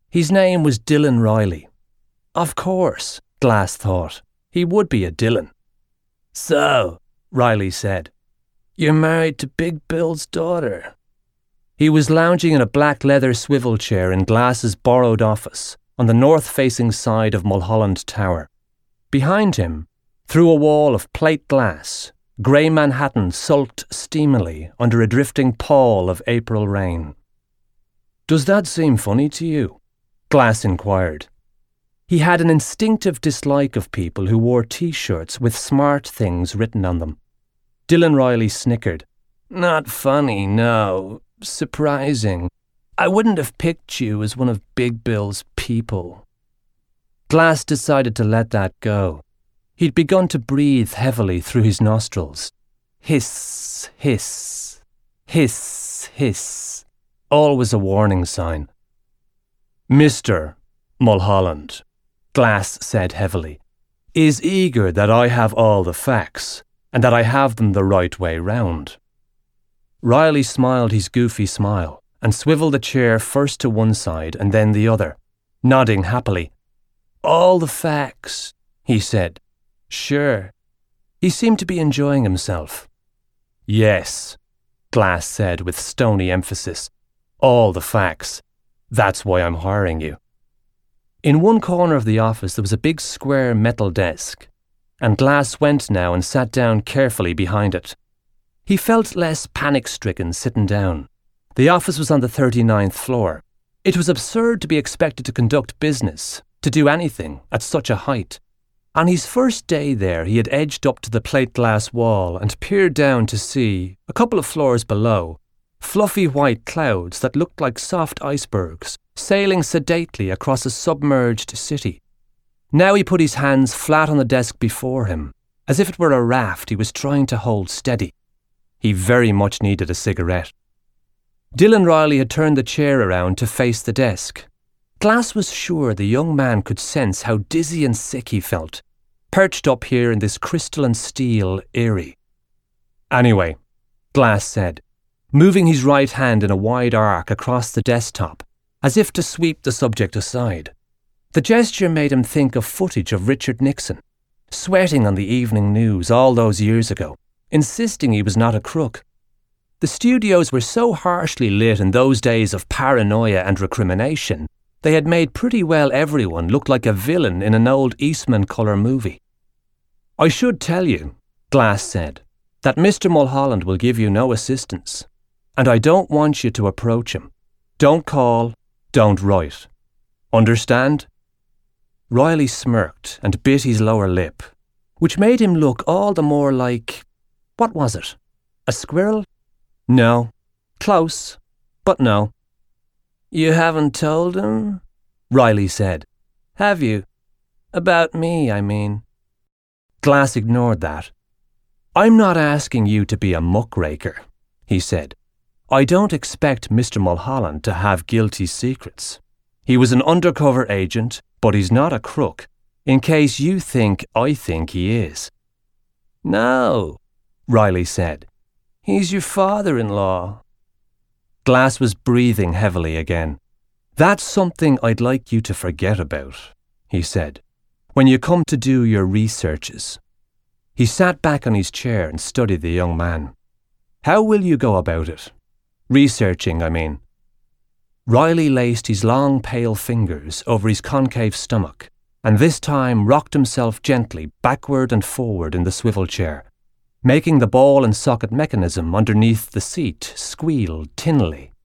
His name was Dylan Riley. Of course, Glass thought, he would be a Dylan. So, Riley said, you're married to Big Bill's daughter. He was lounging in a black leather swivel chair in Glass's borrowed office on the north-facing side of Mulholland Tower. Behind him, through a wall of plate glass, grey Manhattan sulked steamily under a drifting pall of April rain. Does that seem funny to you? Glass inquired. He had an instinctive dislike of people who wore T-shirts with smart things written on them. Dylan Riley snickered. Not funny, no. Surprising. I wouldn't have picked you as one of Big Bill's people. Glass decided to let that go. He'd begun to breathe heavily through his nostrils. Hiss, hiss, hiss, hiss. Always a warning sign. Mr. Mulholland, Glass said heavily, is eager that I have all the facts, and that I have them the right way round. Riley smiled his goofy smile, and swiveled the chair first to one side and then the other, nodding happily. All the facts, he said. Sure. He seemed to be enjoying himself. Yes, Glass said with stony emphasis. All the facts. That's why I'm hiring you. In one corner of the office there was a big square metal desk, and Glass went now and sat down carefully behind it. He felt less panic-stricken sitting down. The office was on the 39th floor. It was absurd to be expected to conduct business, to do anything, at such a height. On his first day there, he had edged up to the plate glass wall and peered down to see, a couple of floors below, fluffy white clouds that looked like soft icebergs sailing sedately across a submerged city. Now he put his hands flat on the desk before him, as if it were a raft he was trying to hold steady. He very much needed a cigarette. Dylan Riley had turned the chair around to face the desk. Glass was sure the young man could sense how dizzy and sick he felt, perched up here in this crystalline steel eyrie. Anyway, Glass said, moving his right hand in a wide arc across the desktop, as if to sweep the subject aside. The gesture made him think of footage of Richard Nixon, sweating on the evening news all those years ago, insisting he was not a crook. The studios were so harshly lit in those days of paranoia and recrimination, they had made pretty well everyone look like a villain in an old Eastman colour movie. I should tell you, Glass said, that Mr. Mulholland will give you no assistance, and I don't want you to approach him. Don't call, don't write. Understand? Riley smirked and bit his lower lip, which made him look all the more like... what was it? A squirrel? No. Close, but no. You haven't told him? Riley said. Have you? About me, I mean. Glass ignored that. I'm not asking you to be a muckraker, he said. I don't expect Mr. Mulholland to have guilty secrets. He was an undercover agent, but he's not a crook, in case you think I think he is. No, Riley said. He's your father-in-law. Glass was breathing heavily again. That's something I'd like you to forget about, he said, when you come to do your researches. He sat back on his chair and studied the young man. How will you go about it? Researching, I mean. Riley laced his long, pale fingers over his concave stomach, and this time rocked himself gently backward and forward in the swivel chair, making the ball and socket mechanism underneath the seat squeal tinnily.